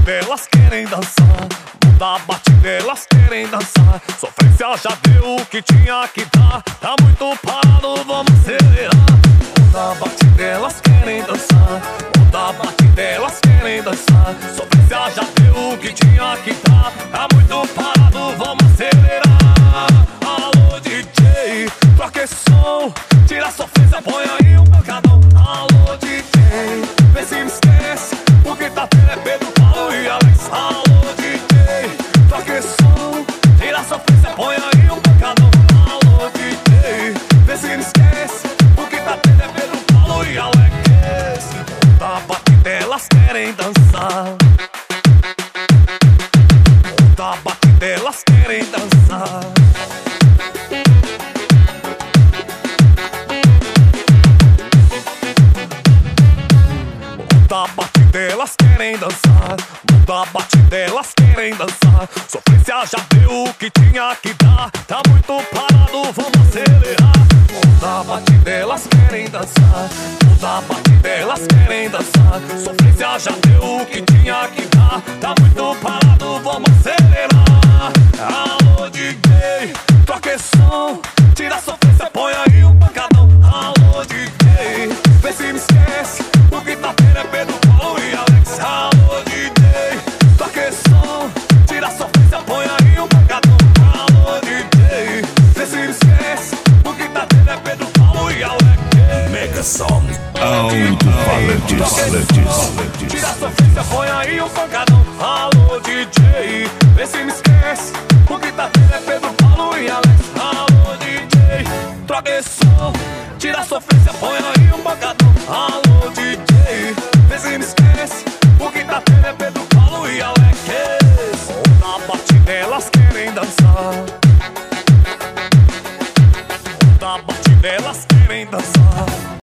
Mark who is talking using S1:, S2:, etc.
S1: batida, elas querem dançar. Muda a batida, elas querem dançar. Sofrência já deu o que tinha que dar. Tá muito parado, vamos acelerar. Muda a batida, elas querem dançar. Muda a batida, elas querem dançar. Sofrência já deu o que tinha que dar. Tá muito parado, vamos acelerar. Alô DJ, troca esse som. Tira a sofrência, põe aí um pancadão. Alô DJ, vê se me esquece, porque tá tendo é Pedro, Paulo e Alex. Alô DJ, troca esse som. Tira a sofrência, põe aí um pancadão. Alô DJ, vê se me esquece, porque tá tendo é Pedro, Paulo e Alex. Muda a batida, elas querem dançar. Muda a batida, elas querem dançar. Muda a batida, elas querem dançar. Muda a batida, elas querem dançar. Sofrência já deu o que tinha que dar. Tá muito parado, vamos acelerar. Muda a batida, elas querem dançar. Muda a batida, elas querem dançar. Sofrência já deu o que tinha que dar. Tá muito parado, vamos acelerar. Alô DJ, troca esse som. Tira a sofrência, põe aí um pancadão. Alô DJ, vê se me esquece, porque tá tendo é Pedro, Paulo e Alex. Alô DJ, toca esse som. Tira a sofrência, põe aí um pancadão. Alô DJ, vê se me esquece, porque tá tendo é Pedro, Paulo e Alex.
S2: Mega Song Alto-falantes.
S1: Tira a sofrência, põe aí um pancadão. Alô DJ, vê se me esquece, porque tá tendo é Pedro, Paulo e Alex. Alô DJ, troca esse som. Tira a sofrência, põe aí um